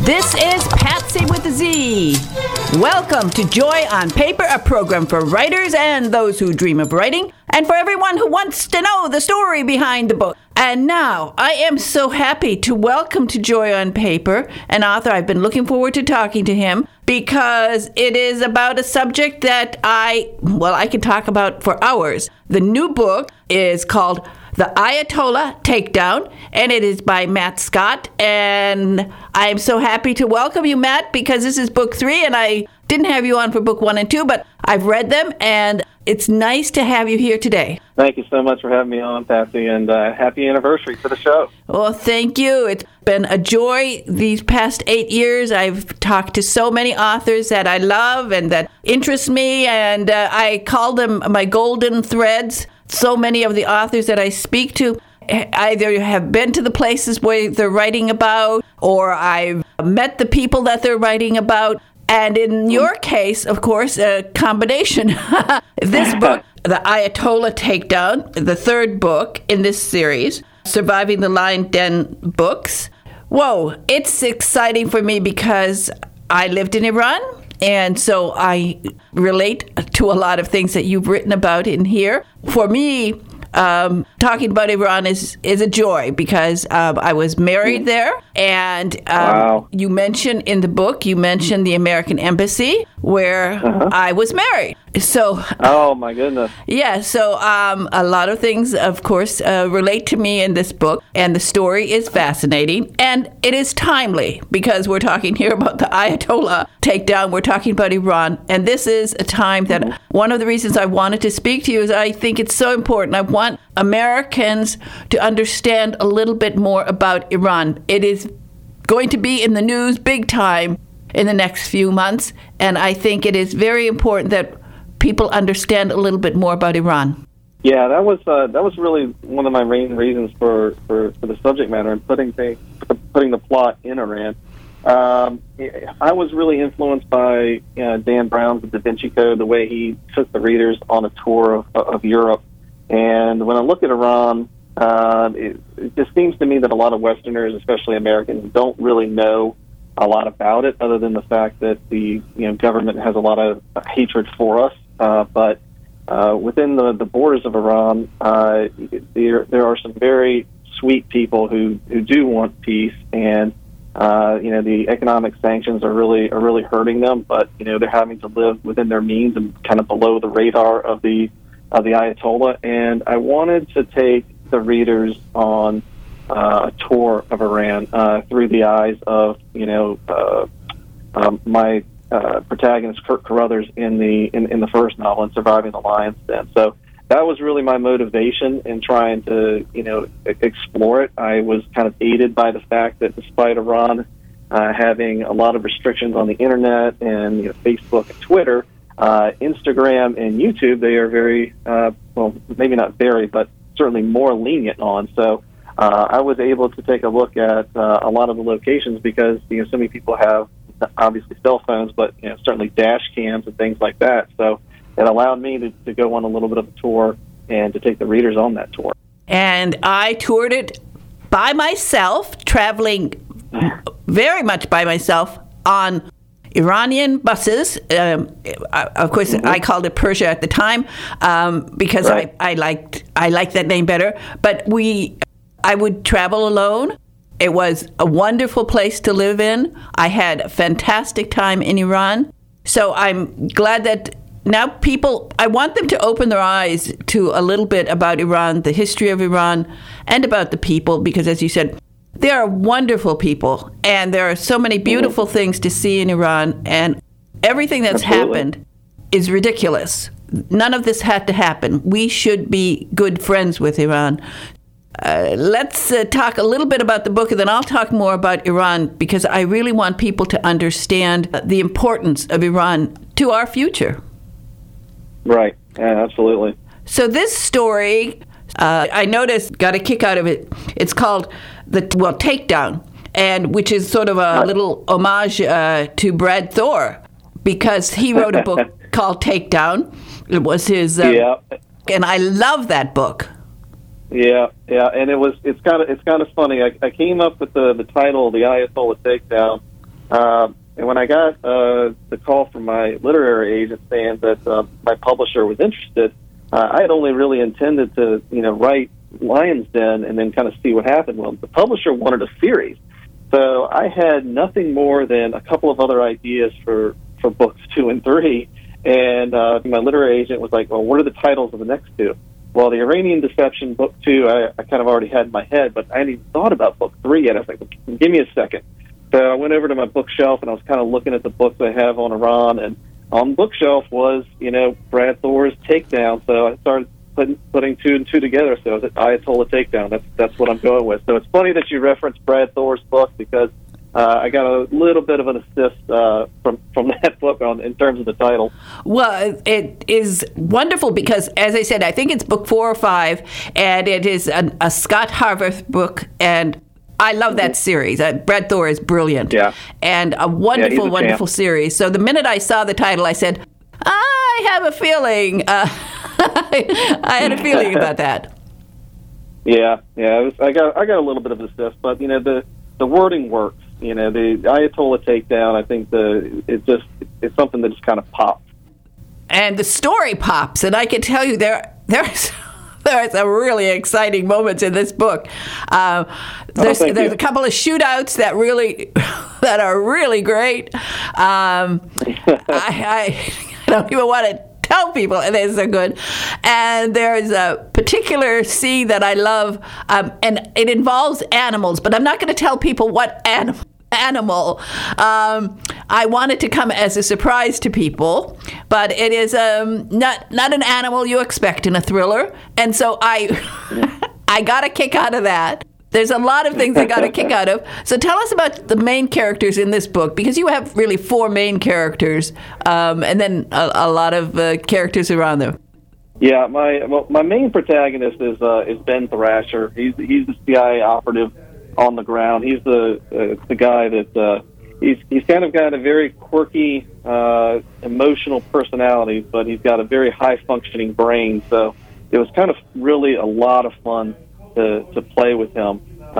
This is Patsy with a Z. Welcome to Joy on Paper, a program for writers and those who dream of writing, and for everyone who wants to know the story behind the book. And now, I am so happy to welcome to Joy on Paper an author. I've been looking forward to talking to him because it is about a subject that I can talk about for hours. The new book is called The Ayatollah Takedown, and it is by Matt Scott. And I am so happy to welcome you, Matt, because this is book 3, and I didn't have you on for book 1 and 2, but I've read them, and it's nice to have you here today. Thank you so much for having me on, Patsy, and happy anniversary to the show. Well, thank you. It's been a joy these past 8 years. I've talked to so many authors that I love and that interest me, and I call them my golden threads. So many of the authors that I speak to either have been to the places where they're writing about, or I've met the people that they're writing about. And in your case, of course, a combination. This book, The Ayatollah Takedown, the third book in this series, Surviving the Lion Den books. Whoa, it's exciting for me because I lived in Iran. And so I relate to a lot of things that you've written about in here. For me, talking about Iran is a joy because I was married there. And Wow. You mentioned in the book, you mentioned the American Embassy where I was married. So, Oh, my goodness. yeah, so a lot of things, of course, relate to me in this book, and the story is fascinating, and it is timely because we're talking here about the Ayatollah takedown. We're talking about Iran, and this is a time that one of the reasons I wanted to speak to you is I think it's so important. I want Americans to understand a little bit more about Iran. It is going to be in the news big time in the next few months, and I think it is very important that people understand a little bit more about Iran. Yeah, that was really one of my main reasons for the subject matter and putting the plot in Iran. I was really influenced by Dan Brown's The Da Vinci Code, the way he took the readers on a tour of Europe. And when I look at Iran, it just seems to me that a lot of Westerners, especially Americans, don't really know a lot about it, other than the fact that the government has a lot of hatred for us. But within the borders of Iran, there are some very sweet people who do want peace, and the economic sanctions are really hurting them. But they're having to live within their means and kind of below the radar of the Ayatollah. And I wanted to take the readers on a tour of Iran through the eyes of my protagonist Kurt Carruthers in the first novel, in Surviving the Lion's Den. So that was really my motivation in trying to explore it. I was kind of aided by the fact that despite Iran having a lot of restrictions on the internet and Facebook and Twitter, Instagram and YouTube, they are very maybe not very, but certainly more lenient on. So I was able to take a look at a lot of the locations because so many people have obviously cell phones, but certainly dash cams and things like that. So it allowed me to go on a little bit of a tour and to take the readers on that tour. And I toured it by myself, traveling very much by myself on Iranian buses. Of course, I called it Persia at the time because Right. I liked that name better. But I would travel alone. It was a wonderful place to live in. I had a fantastic time in Iran. So I'm glad that now I want them to open their eyes to a little bit about Iran, the history of Iran, and about the people, because as you said, they are wonderful people, and there are so many beautiful things to see in Iran, and everything that's Absolutely. happened is ridiculous. None of this had to happen. We should be good friends with Iran. Let's talk a little bit about the book, and then I'll talk more about Iran, because I really want people to understand the importance of Iran to our future. Right. Yeah, absolutely. So this story, I noticed, got a kick out of it. It's called Takedown, and which is sort of a little homage to Brad Thor, because he wrote a book called Takedown. It was his, and I love that book. Yeah, and it's kind of funny. I came up with the title, The Ayatollah Takedown, And when I got the call from my literary agent saying that my publisher was interested, I had only really intended to, write Lion's Den and then kind of see what happened. Well, the publisher wanted a series. So I had nothing more than a couple of other ideas for books 2 and 3. And my literary agent was like, well, what are the titles of the next two? Well, the Iranian Deception, book 2, I kind of already had in my head, but I hadn't even thought about book 3 yet. I was like, well, give me a second. So I went over to my bookshelf, and I was kind of looking at the books I have on Iran, and on the bookshelf was, Brad Thor's Takedown. So I started putting 2 and 2 together. So I was at Ayatollah Takedown. That's what I'm going with. So it's funny that you referenced Brad Thor's book, because I got a little bit of an assist from that book in terms of the title. Well, it is wonderful because, as I said, I think it's book 4 or 5, and it is a Scott Harvath book, and I love that series. Brad Thor is brilliant. Yeah. And a wonderful, wonderful series. So the minute I saw the title, I said, I have a feeling. I had a feeling about that. Yeah. I got a little bit of assist, but the wording works. The Ayatollah Takedown, I think it's something that just kind of pops. And the story pops, and I can tell you there's some really exciting moments in this book. There's a couple of shootouts that are really great. I don't even want to tell people, and they're so good. And there's a particular scene that I love, and it involves animals, but I'm not going to tell people what animal. I want it to come as a surprise to people, but it is not an animal you expect in a thriller, and so I got a kick out of that. There's a lot of things I got a kick out of. So tell us about the main characters in this book, because you have really 4 main characters, and then a lot of characters around them. Yeah, my main protagonist is Ben Thrasher. He's the CIA operative on the ground. He's the guy that he's kind of got a very quirky, emotional personality, but he's got a very high functioning brain. So it was kind of really a lot of fun to play with him.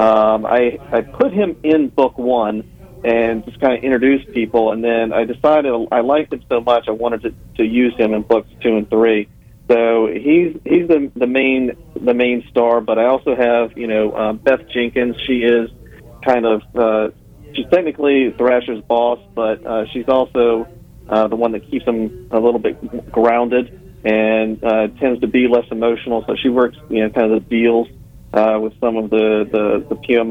I put him in book 1 and just kind of introduce people, and then I decided I liked him so much I wanted to use him in books 2 and 3. So he's the main star, but I also have Beth Jenkins. She is kind of she's technically Thrasher's boss, but she's also the one that keeps him a little bit grounded and tends to be less emotional. So she works kind of the deals with some of the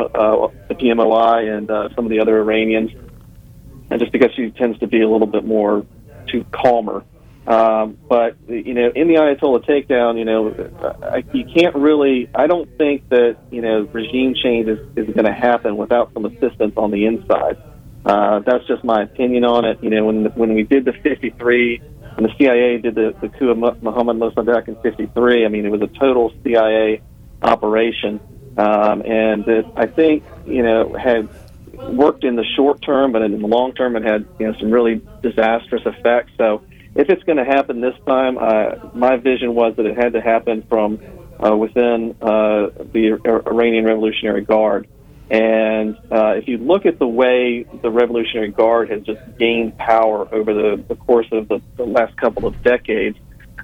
PMOI and some of the other Iranians, and just because she tends to be a little bit more too calmer. But in the Ayatollah Takedown, you can't really. I don't think that regime change is going to happen without some assistance on the inside. That's just my opinion on it. When we did the 53, and the CIA did the coup of Mohammad Mossadegh in 53. I mean, it was a total CIA operation, and it, I think had worked in the short term, but in the long term, it had some really disastrous effects. So if it's going to happen this time, my vision was that it had to happen from within the Iranian Revolutionary Guard. And if you look at the way the Revolutionary Guard has just gained power over the course of the last couple of decades,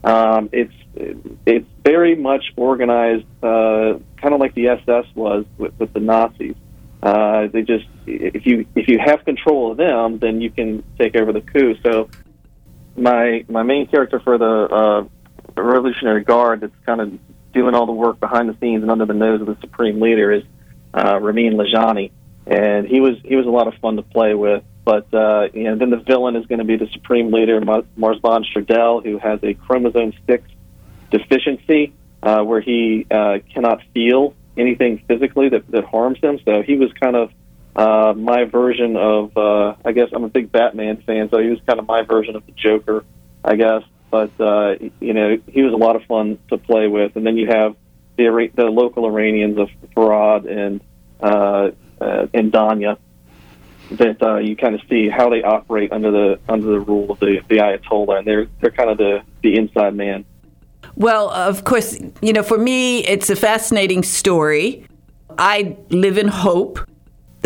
it's very much organized, kind of like the SS was with the Nazis. They just if you have control of them, then you can take over the coup. So my main character for the Revolutionary Guard that's kind of doing all the work behind the scenes and under the nose of the supreme leader is Ramin Lajani, and he was a lot of fun to play with. But then the villain is going to be the supreme leader, Marzban Shardel, who has a chromosome 6 deficiency where he cannot feel anything physically that harms him. So he was kind of my version of, I guess I'm a big Batman fan, so he was kind of my version of the Joker, I guess. But he was a lot of fun to play with. And then you have the local Iranians of Farad and Danya, that you kind of see how they operate under the rule of the Ayatollah, and they're kind of the inside man. Well, of course, for me, it's a fascinating story. I live in hope that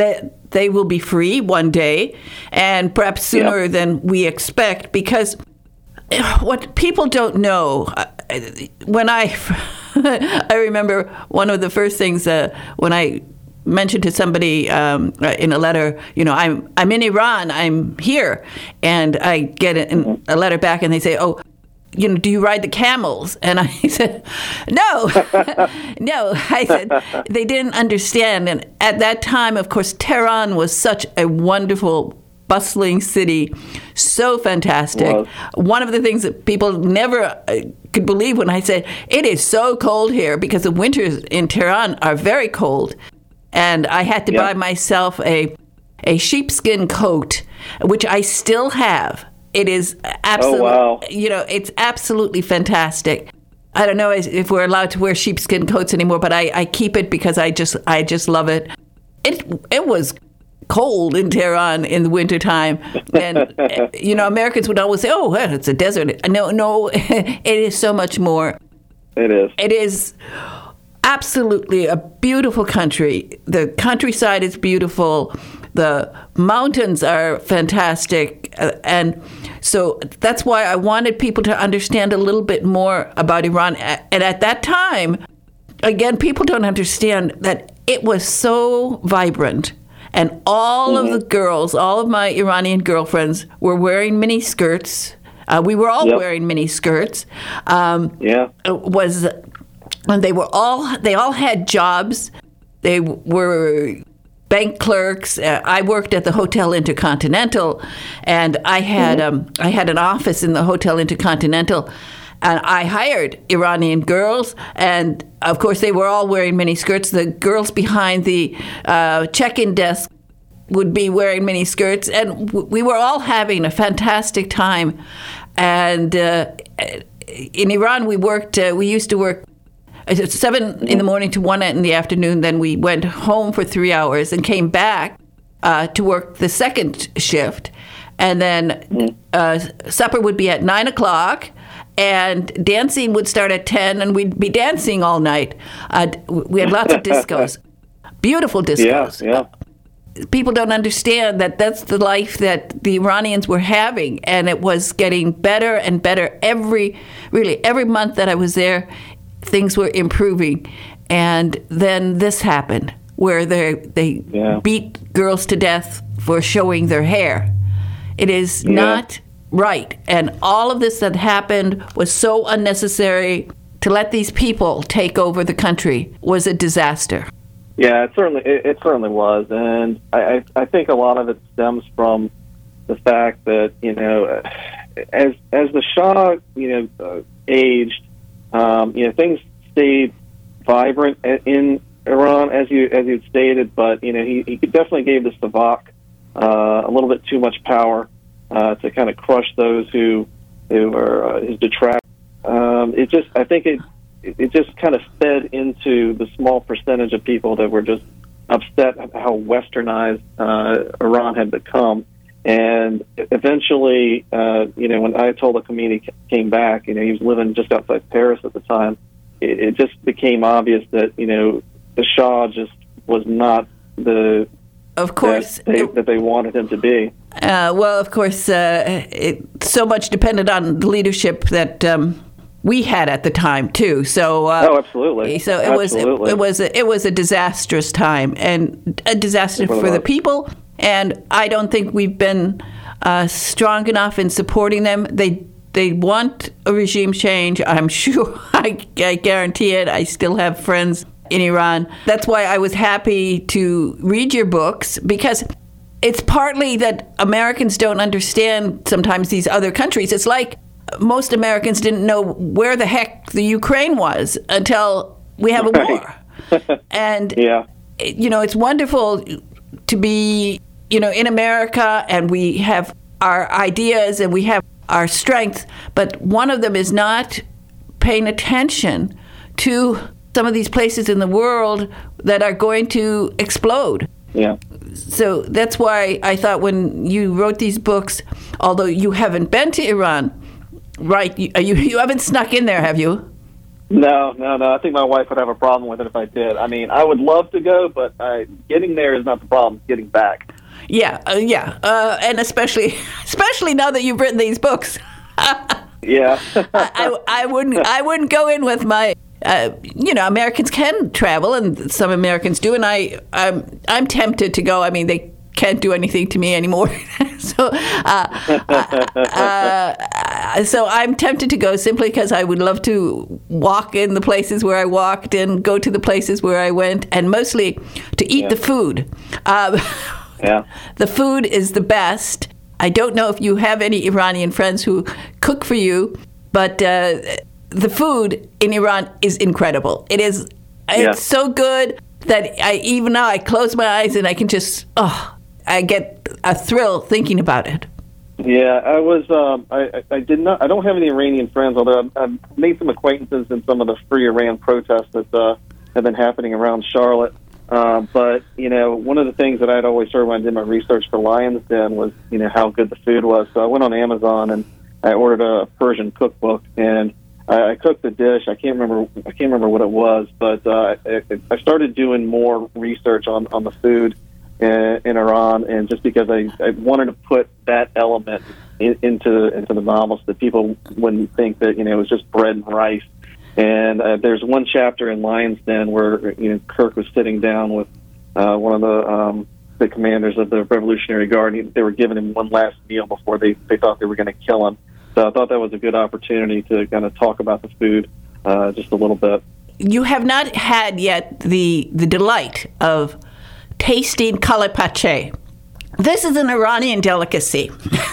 they will be free one day, and perhaps sooner than we expect, because what people don't know, when I remember one of the first things when I mentioned to somebody in a letter, I'm in Iran, I'm here, and I get a letter back, and they say, oh, do you ride the camels? And I said, no, no. I said, they didn't understand. And at that time, of course, Tehran was such a wonderful, bustling city, so fantastic. Well, one of the things that people never could believe when I said, it is so cold here, because the winters in Tehran are very cold. And I had to buy myself a sheepskin coat, which I still have. It is absolutely, it's absolutely fantastic. I don't know if we're allowed to wear sheepskin coats anymore, but I keep it because I just love it. It was cold in Tehran in the wintertime. And, Americans would always say, oh, well, it's a desert. No, it is so much more. It is. It is absolutely a beautiful country. The countryside is beautiful. The mountains are fantastic. And so that's why I wanted people to understand a little bit more about Iran. And at that time, again, people don't understand that it was so vibrant. And all of the girls, all of my Iranian girlfriends were wearing mini skirts. We were all wearing mini skirts. And they all had jobs. They were bank clerks. I worked at the Hotel Intercontinental, and I had an office in the Hotel Intercontinental, and I hired Iranian girls, and of course they were all wearing mini skirts. The girls behind the check-in desk would be wearing mini skirts, and we were all having a fantastic time. And in Iran, we used to work 7 in the morning to 1 in the afternoon. Then we went home for 3 hours and came back to work the second shift. And then supper would be at 9 o'clock, and dancing would start at 10, and we'd be dancing all night. We had lots of discos, beautiful discos. Yeah. People don't understand that that's the life that the Iranians were having, and it was getting better and better every month that I was there. Things were improving, and then this happened, where they beat girls to death for showing their hair. It is not right, and all of this that happened was so unnecessary. To let these people take over the country was a disaster. Yeah, it certainly was, and I think a lot of it stems from the fact that as the Shah aged. Things stayed vibrant in Iran, as you stated, but he definitely gave the Savak a little bit too much power to kind of crush those who were his detractors. I think it just kind of fed into the small percentage of people that were just upset at how westernized Iran had become. And eventually, when Ayatollah Khomeini came back, he was living just outside Paris at the time. It just became obvious that the Shah just was not the that they wanted him to be. Well, of course, so much depended on the leadership that we had at the time too. So absolutely. So it was a disastrous time, and a disaster for the people. And I don't think we've been strong enough in supporting them. They want a regime change. I'm sure. I guarantee it. I still have friends in Iran. That's why I was happy to read your books, because it's partly that Americans don't understand sometimes these other countries. It's like most Americans didn't know where the heck the Ukraine was until we have a war. And, it's wonderful to be, in America, and we have our ideas and we have our strengths, but one of them is not paying attention to some of these places in the world that are going to explode. Yeah. So that's why I thought when you wrote these books, although you haven't been to Iran, right? You haven't snuck in there, have you? No. I think my wife would have a problem with it if I did. I mean, I would love to go, but getting there is not the problem. It's getting back. Yeah, and especially now that you've written these books. Yeah. I wouldn't go in with my. Americans can travel, and some Americans do, and I'm tempted to go. I mean, they can't do anything to me anymore, so I'm tempted to go simply because I would love to walk in the places where I walked and go to the places where I went, and mostly to eat the food. Yeah. The food is the best. I don't know if you have any Iranian friends who cook for you, but the food in Iran is incredible. It's so good that even now I close my eyes and I can just, I get a thrill thinking about it. Yeah, I was. I did not. I don't have any Iranian friends, although I've made some acquaintances in some of the Free Iran protests that have been happening around Charlotte. But, one of the things that I'd always heard when I did my research for Lion's Den was, how good the food was. So I went on Amazon and I ordered a Persian cookbook, and I cooked the dish. I can't remember what it was, but I started doing more research on the food in Iran, and just because I wanted to put that element into the novel so that people wouldn't think that, it was just bread and rice. And there's one chapter in Lion's Den where Kirk was sitting down with one of the commanders of the Revolutionary Guard. They were giving him one last meal before they thought they were going to kill him. So I thought that was a good opportunity to kind of talk about the food just a little bit. You have not had yet the delight of tasting kalapache. This is an Iranian delicacy.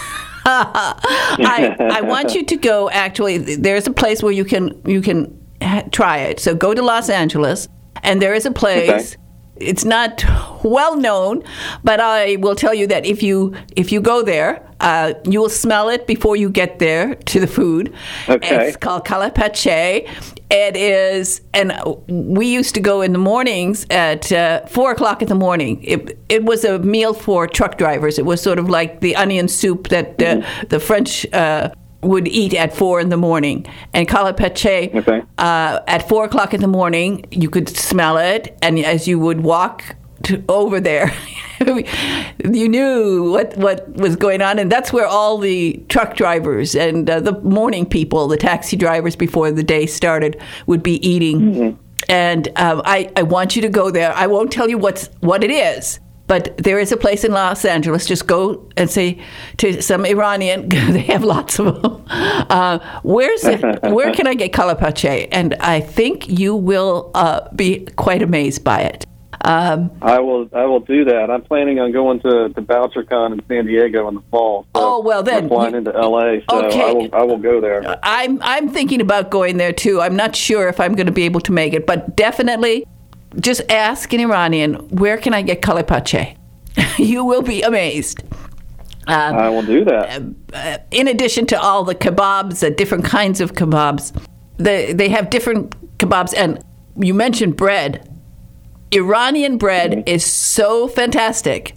I want you to go. Actually, there's a place where you can try it. So go to Los Angeles, and there is a place. Okay. It's not well known, but I will tell you that if you go there, you will smell it before you get there to the food. Okay. It's called kalapache. It is, and we used to go in the mornings at 4 o'clock in the morning. It was a meal for truck drivers. It was sort of like the onion soup that the French would eat at 4 in the morning. And kalapache, at 4 o'clock in the morning, you could smell it, and as you would walk over there, you knew what was going on, and that's where all the truck drivers and the morning people, the taxi drivers before the day started, would be eating. Mm-hmm. And I want you to go there. I won't tell you what it is, but there is a place in Los Angeles. Just go and say to some Iranian, they have lots of them, where can I get kalapache? And I think you will be quite amazed by it. I will do that. I'm planning on going to BoucherCon in San Diego in the fall. So then I'm flying into LA, so okay. I will go there. I'm thinking about going there too. I'm not sure if I'm going to be able to make it, but definitely just ask an Iranian, where can I get kalapache? You will be amazed. I will do that. In addition to all the kebabs, different kinds of kebabs, they have different kebabs, and you mentioned bread. Iranian bread is so fantastic.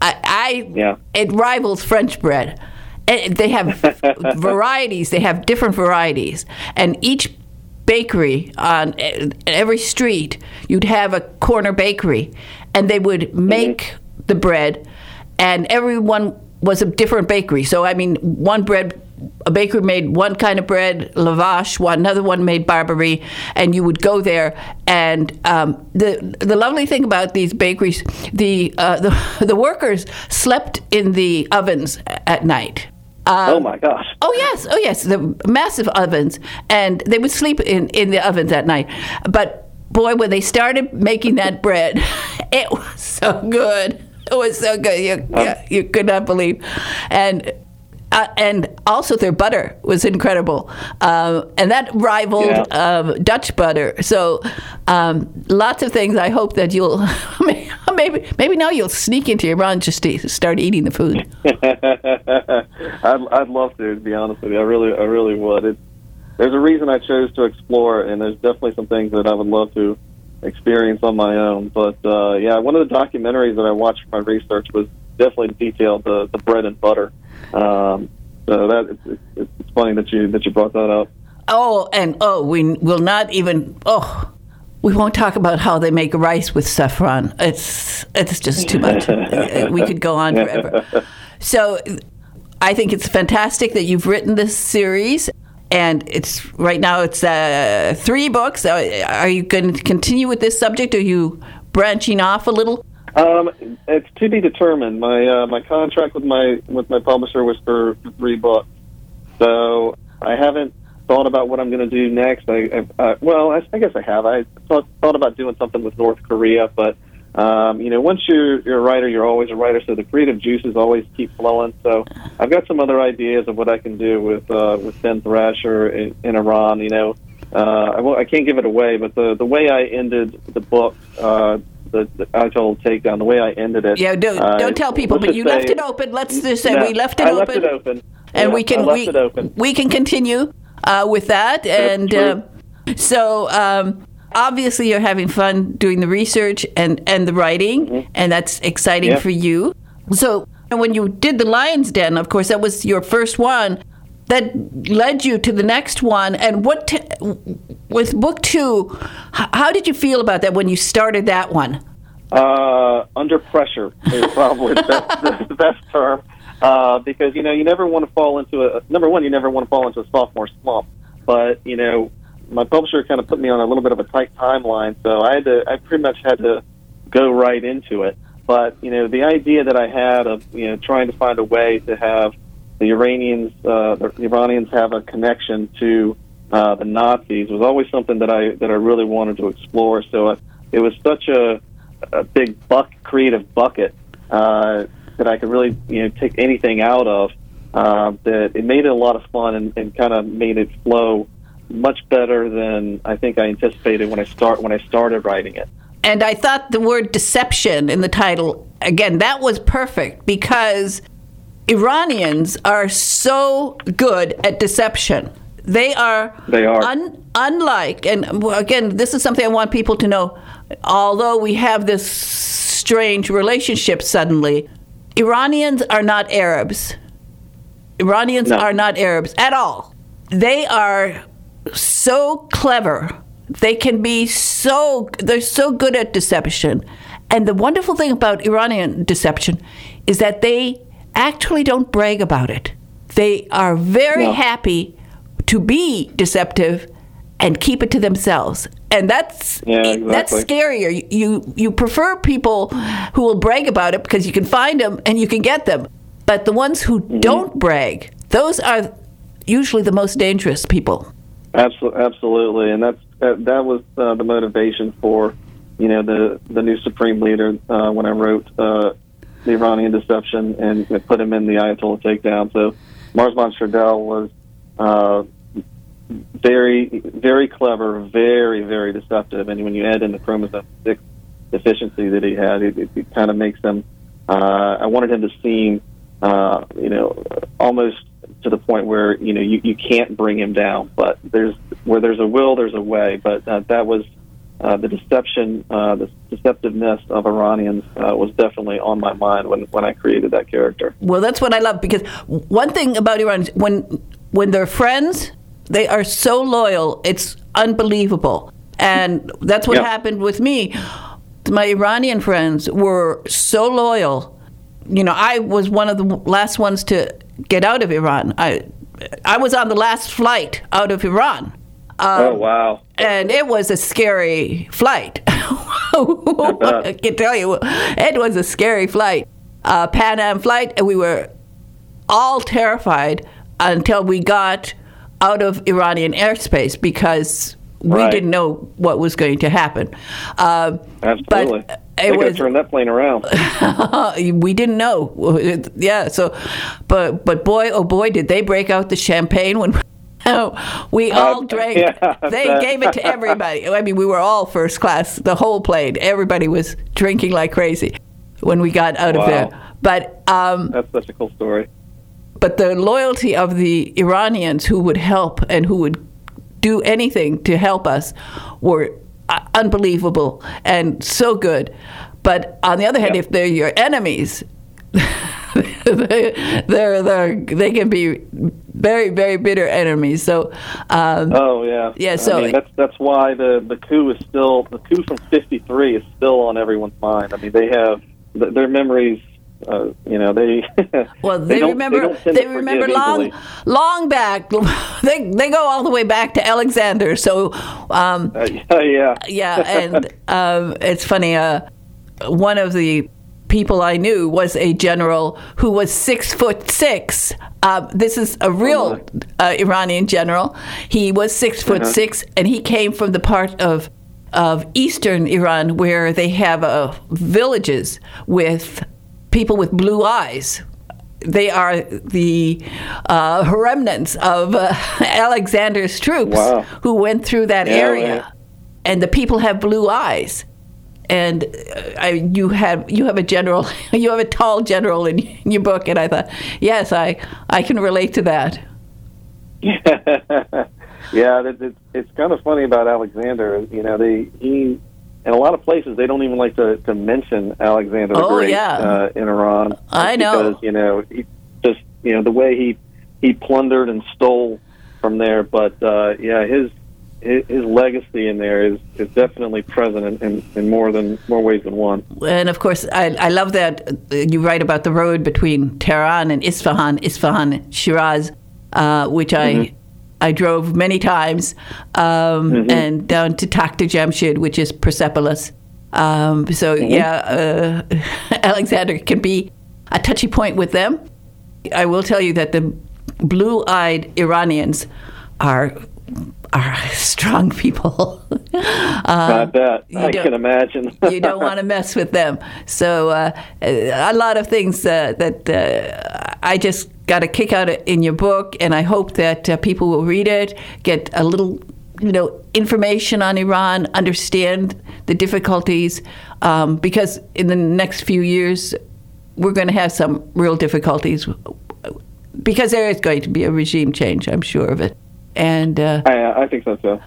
It rivals French bread. They have varieties. They have different varieties. And each bakery on every street, you'd have a corner bakery. And they would make the bread, and everyone was a different bakery. So, I mean, a bakery made one kind of bread, lavash, another one made Barbary, and you would go there. And the lovely thing about these bakeries, the workers slept in the ovens at night. Oh my gosh! Oh yes, the massive ovens, and they would sleep in the ovens at night. But boy, when they started making that bread, it was so good. It was so good. You could not believe, and also their butter was incredible, and that rivaled Dutch butter. So lots of things. I hope that you'll maybe now you'll sneak into Iran just to start eating the food. I'd love to be honest with you. I really would. There's a reason I chose to explore, and there's definitely some things that I would love to experience on my own. But one of the documentaries that I watched for my research was definitely detailed the bread and butter. So that it's funny that you brought that up. We will not even. We won't talk about how they make rice with saffron. It's just too much. We could go on forever. So I think it's fantastic that you've written this series, and right now it's 3 books. Are you going to continue with this subject? Are you branching off a little? It's to be determined. My contract with my publisher was for 3 books, so I haven't thought about what I'm going to do next. I guess I have. I thought about doing something with North Korea, but once you're a writer, you're always a writer. So the creative juices always keep flowing. So I've got some other ideas of what I can do with Ben Thrasher in Iran. I can't give it away, but the way I ended the book, the Ayatollah takedown, the way I ended it. Yeah, don't tell people, but you left it open. Let's just say we left it open. I left it open, and yeah, we can continue with that. And so obviously you're having fun doing the research and the writing, and that's exciting for you. So when you did The Lion's Den, of course, that was your first one. That led you to the next one. And with book 2, how did you feel about that when you started that one? Under pressure is probably the best term. Because you never want to fall into you never want to fall into a sophomore slump. But my publisher kind of put me on a little bit of a tight timeline, so I pretty much had to go right into it. But the idea that I had of trying to find a way to have the Iranians have a connection to the Nazis was always something that I really wanted to explore. So it was such a big creative bucket that I could really take anything out of. That it made it a lot of fun and kind of made it flow much better than I think I anticipated when I started writing it. And I thought the word deception in the title, again, that was perfect because Iranians are so good at deception. They are. Unlike, and again, this is something I want people to know, although we have this strange relationship suddenly, Iranians are not Arabs. Iranians are not Arabs at all. They are so clever. They're so good at deception. And the wonderful thing about Iranian deception is that they actually don't brag about it. They are very happy to be deceptive and keep it to themselves. And that's scarier. You prefer people who will brag about it because you can find them and you can get them. But the ones who don't brag, those are usually the most dangerous people. Absolutely, and that was the motivation for the new supreme leader when I wrote the Iranian Deception and put him in the Ayatollah Takedown. So Marzban Shardel was very, very clever, very, very deceptive, and when you add in the chromosome 6 deficiency that he had, it kind of makes him. I wanted him to seem, almost to the point where you can't bring him down. But where there's a will, there's a way. But that was the deception, the deceptiveness of Iranians was definitely on my mind when I created that character. Well, that's what I love, because one thing about Iranians, when they're friends, they are so loyal, it's unbelievable. And that's what happened with me. My Iranian friends were so loyal. I was one of the last ones to get out of Iran. I was on the last flight out of Iran. Oh, wow. And it was a scary flight. I can tell you, it was a scary flight. Pan Am flight, and we were all terrified until we got out of Iranian airspace because we didn't know what was going to happen. Absolutely. But they could have turned that plane around. We didn't know. Yeah. So, but boy, oh boy, did they break out the champagne when we all drank. Yeah, they gave it to everybody. I mean, we were all first class, the whole plane. Everybody was drinking like crazy when we got out of there. But that's such a cool story. But the loyalty of the Iranians who would help and who would do anything to help us were unbelievable and so good. But on the other hand, if they're your enemies, they can be very, very bitter enemies. So, oh yeah, yeah. So I mean, that's why the coup from '53 is still on everyone's mind. I mean, they have their memories. They they remember long back. They go all the way back to Alexander. So, yeah, and it's funny. One of the people I knew was a general who was 6'6". This is a real Iranian general. He was 6'6", and he came from the part of eastern Iran where they have villages with people with blue eyes. They are the remnants of Alexander's troops who went through that area, and the people have blue eyes. And you have a general, you have a tall general in your book, and I thought, yes, I can relate to that. Yeah, it's kind of funny about Alexander. He in a lot of places they don't even like to mention Alexander the Great in Iran. I know because he just the way he plundered and stole from there. But his legacy in there is definitely present in more ways than one. And of course, I love that you write about the road between Tehran and Isfahan, Shiraz, which I drove many times, and down to Takhta Jamshid, which is Persepolis. Alexander can be a touchy point with them. I will tell you that the blue-eyed Iranians are strong people. I bet. I can imagine. You don't want to mess with them. So a lot of things that I just got a kick out of in your book, and I hope that people will read it, get a little information on Iran, understand the difficulties, because in the next few years we're going to have some real difficulties because there is going to be a regime change, I'm sure of it. And I think so too.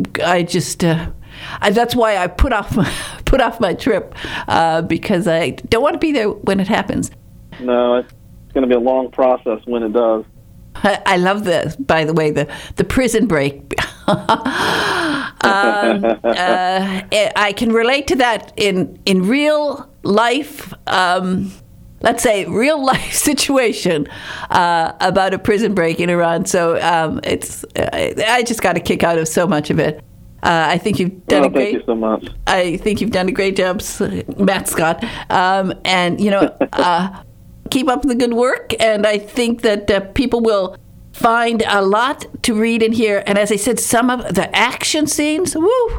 That's why I put off my trip because I don't want to be there when it happens. No, it's going to be a long process when it does. I love this, by the way, the prison break. I can relate to that in real life. Let's say real life situation about a prison break in Iran. So I just got a kick out of so much of it. I think you've done a great. Thank you so much. I think you've done a great job, Matt Scott. And keep up the good work. And I think that people will find a lot to read in here. And as I said, some of the action scenes.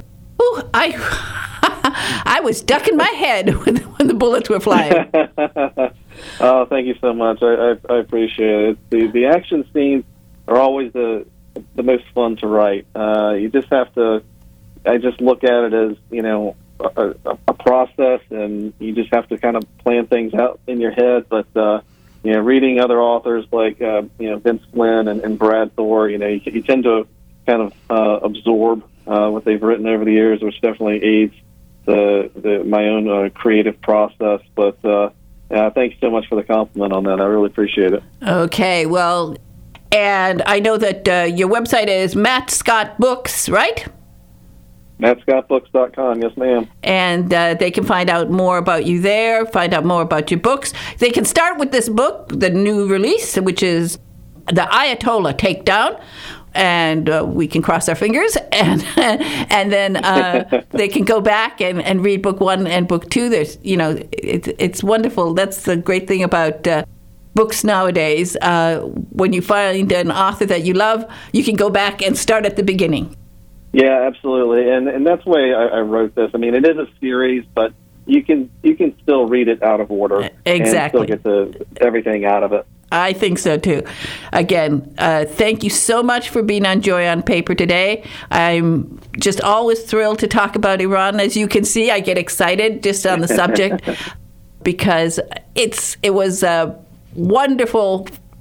I was ducking my head when the bullets were flying. Oh, thank you so much. I appreciate it. The action scenes are always the most fun to write. You just have to. I just look at it as a process, and you just have to kind of plan things out in your head. But reading other authors like Vince Flynn and Brad Thor, you tend to kind of absorb what they've written over the years, which definitely aids my own creative process. But thanks so much for the compliment on that. I really appreciate it. Okay, well, and I know that your website is Matt Scott Books, right? MattScottBooks.com, yes, ma'am. And they can find out more about you there, find out more about your books. They can start with this book, the new release, which is The Ayatollah Takedown. And we can cross our fingers, and then they can go back and read book 1 and book 2. There's, it's wonderful. That's the great thing about books nowadays. When you find an author that you love, you can go back and start at the beginning. Yeah, absolutely, and that's why I wrote this. I mean, it is a series, but you can still read it out of order, exactly, and still get everything out of it. I think so, too. Again, thank you so much for being on Joy on Paper today. I'm just always thrilled to talk about Iran. As you can see, I get excited just on the subject because it was a wonderful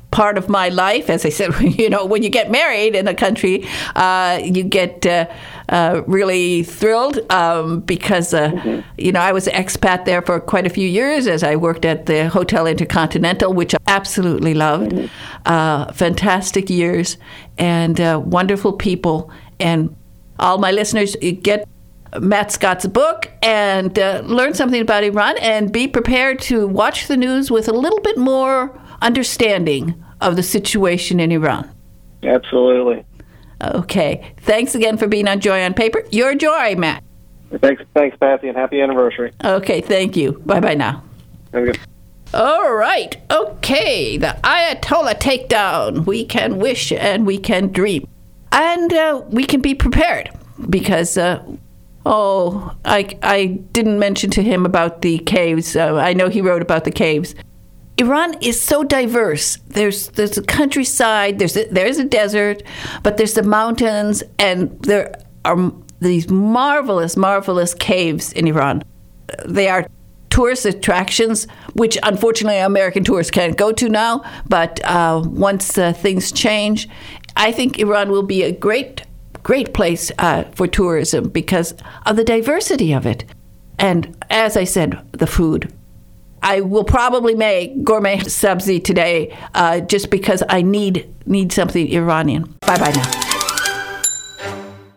part of my life. As I said, when you get married in a country, you get really thrilled because, I was an expat there for quite a few years as I worked at the Hotel Intercontinental, which I absolutely loved. Fantastic years and wonderful people. And all my listeners, get Matt Scott's book and learn something about Iran and be prepared to watch the news with a little bit more understanding of the situation in Iran. Absolutely. Okay. Thanks again for being on Joy on Paper. Your joy, Matt. Thanks, Patsy, and happy anniversary. Okay, thank you. Bye-bye now. Have a good. All right. Okay. The Ayatollah takedown. We can wish and we can dream. And we can be prepared because, I didn't mention to him about the caves. I know he wrote about the caves. Iran is so diverse. There's a countryside, there's a desert, but there's the mountains, and there are these marvelous, marvelous caves in Iran. They are tourist attractions, which unfortunately American tourists can't go to now, but once things change, I think Iran will be a great place for tourism because of the diversity of it. And as I said, the food. I will probably make gourmet sabzi today just because I need something Iranian. Bye-bye now.